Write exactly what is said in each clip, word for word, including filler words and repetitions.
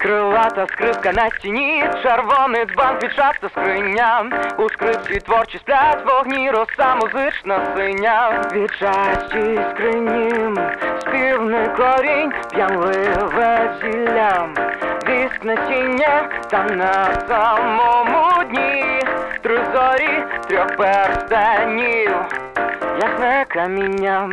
Крилата скрипка на стіні, червоний дзбан, квітчаста скриня. У скрипці творчі сплять вогні, роса музична синя. Вічасті скрині, співний корінь, п'янливе зілля. Віск насіння, там на самому дні три зорі, трьох перстенів, ясне каміння.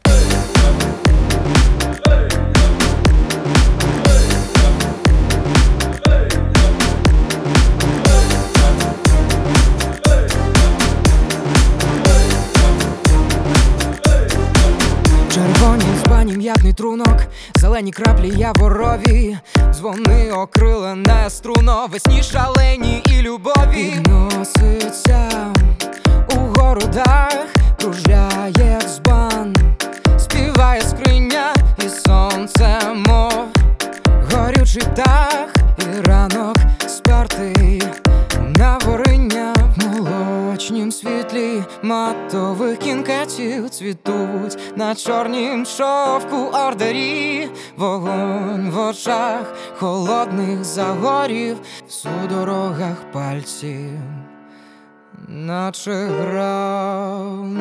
Червоні збані м'ятний трунок, зелені краплі яворові, дзвони окрилене струно, весні шалені і любові. Підноситься у городах, кружляє дзбан, співає скриня і сонце, мов горючий дах, і ранок спертий на вориння. В молочнім світлі матових кінкетів цвітуть на чорнім шовку ордері. Вогонь в очах холодних загорів, в судорогах пальців, наче грав